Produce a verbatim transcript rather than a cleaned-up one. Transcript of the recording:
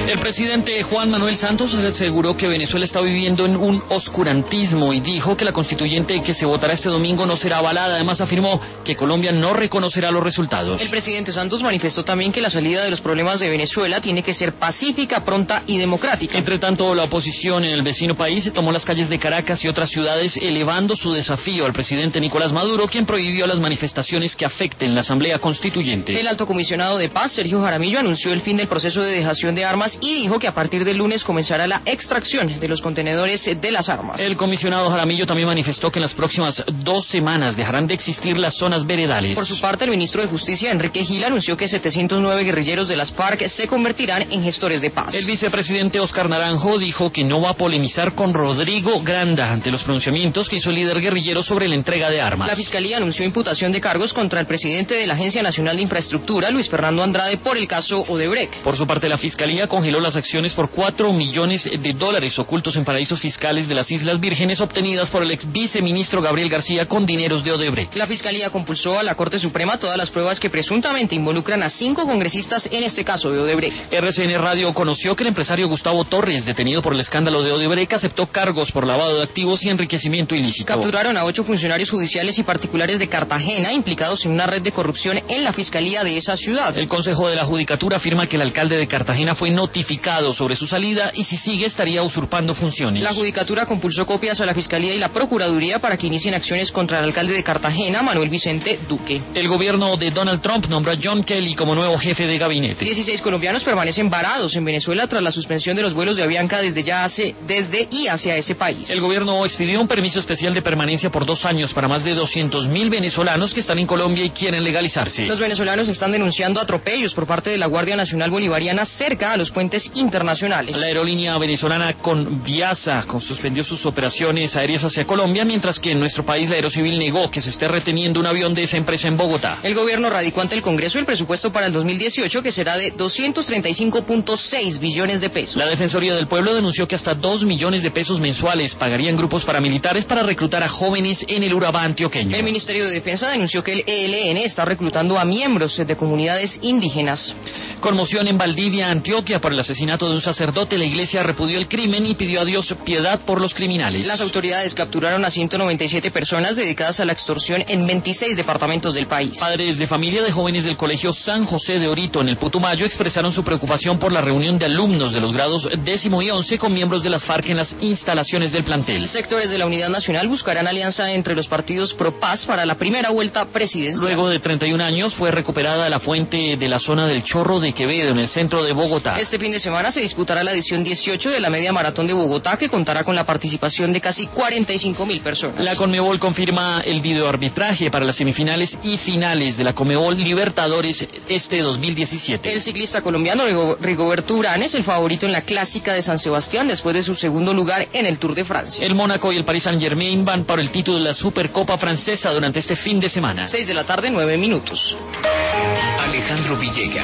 El presidente Juan Manuel Santos aseguró que Venezuela está viviendo en un oscurantismo y dijo que la constituyente que se votará este domingo no será avalada. Además afirmó que Colombia no reconocerá los resultados. El presidente Santos manifestó también que la salida de los problemas de Venezuela tiene que ser pacífica, pronta y democrática. Entre tanto, la oposición en el vecino país se tomó las calles de Caracas y otras ciudades elevando su desafío al presidente Nicolás Maduro, quien prohibió las manifestaciones que afecten la Asamblea Constituyente. El alto comisionado de paz, Sergio Jaramillo, anunció el fin del proceso de dejación de armas y dijo que a partir del lunes comenzará la extracción de los contenedores de las armas. El comisionado Jaramillo también manifestó que en las próximas dos semanas dejarán de existir las zonas veredales. Por su parte, el ministro de Justicia, Enrique Gil, anunció que setecientos nueve guerrilleros de las FARC se convertirán en gestores de paz. El vicepresidente Oscar Naranjo dijo que no va a polemizar con Rodrigo Granda ante los pronunciamientos que hizo el líder guerrillero sobre la entrega de armas. La Fiscalía anunció imputación de cargos contra el presidente de la Agencia Nacional de Infraestructura, Luis Fernando Andrade, por el caso Odebrecht. Por su parte, la Fiscalía congeló las acciones por cuatro millones de dólares ocultos en paraísos fiscales de las Islas Vírgenes obtenidas por el ex viceministro Gabriel García con dineros de Odebrecht. La Fiscalía compulsó a la Corte Suprema todas las pruebas que presuntamente involucran a cinco congresistas en este caso de Odebrecht. R C N Radio conoció que el empresario Gustavo Torres, detenido por el escándalo de Odebrecht, aceptó cargos por lavado de activos y enriquecimiento ilícito. Capturaron a ocho funcionarios judiciales y particulares de Cartagena implicados en una red de corrupción en la Fiscalía de esa ciudad. El Consejo de la Judicatura afirma que el alcalde de Cartagena fue notificado sobre su salida y si sigue estaría usurpando funciones. La Judicatura compulsó copias a la Fiscalía y la Procuraduría para que inicien acciones contra el alcalde de Cartagena, Manuel Vicente Duque. El gobierno de Donald Trump nombró a John Kelly como nuevo jefe de gabinete. dieciséis colombianos permanecen varados en Venezuela tras la suspensión de los vuelos de Avianca desde ya hace, desde y hacia ese país. El gobierno expidió un permiso especial de permanencia por dos años para más de doscientos mil venezolanos que están en Colombia y quieren legalizarse. Los venezolanos están denunciando atropellos por parte de la Guardia Nacional Bolivariana cerca a los puentes internacionales. La aerolínea venezolana Conviasa suspendió sus operaciones aéreas hacia Colombia, mientras que en nuestro país la Aerocivil negó que se esté reteniendo un avión de esa empresa en Bogotá. El gobierno radicó ante el Congreso el presupuesto para el dos mil dieciocho, que será de doscientos treinta y cinco punto seis billones de pesos. La Defensoría del Pueblo denunció que hasta dos millones de pesos mensuales pagarían grupos paramilitares para reclutar a jóvenes en el Urabá antioqueño. El Ministerio de Defensa denunció que el E L N está reclutando a miembros de comunidades indígenas. Conmoción en Valdivia, Antioquia, por el asesinato de un sacerdote. La iglesia repudió el crimen y pidió a Dios piedad por los criminales. Las autoridades capturaron a ciento noventa y siete personas dedicadas a la extorsión en veintiséis departamentos del país. Padres de familia de jóvenes del Colegio San José de Orito en el Putumayo expresaron su preocupación por la reunión de alumnos de los grados décimo y once con miembros de las FARC en las instalaciones del plantel. Sectores de la Unidad Nacional buscarán alianza entre los partidos pro paz para la primera vuelta presidencial. Luego de treinta y un años fue recuperada la fuente de la zona del Chorro de Quevedo en el centro de Bogotá. Este fin de semana se disputará la edición dieciocho de la Media Maratón de Bogotá, que contará con la participación de casi cuarenta y cinco mil personas. La Conmebol confirma el videoarbitraje para las semifinales y finales de la Conmebol Libertadores este dos mil diecisiete. El ciclista colombiano Rigoberto Urán es el favorito en la Clásica de San Sebastián después de su segundo lugar en el Tour de Francia. El Mónaco y el Paris Saint-Germain van por el título de la Supercopa Francesa durante este fin de semana. seis de la tarde, nueve minutos. Alejandro Villegas.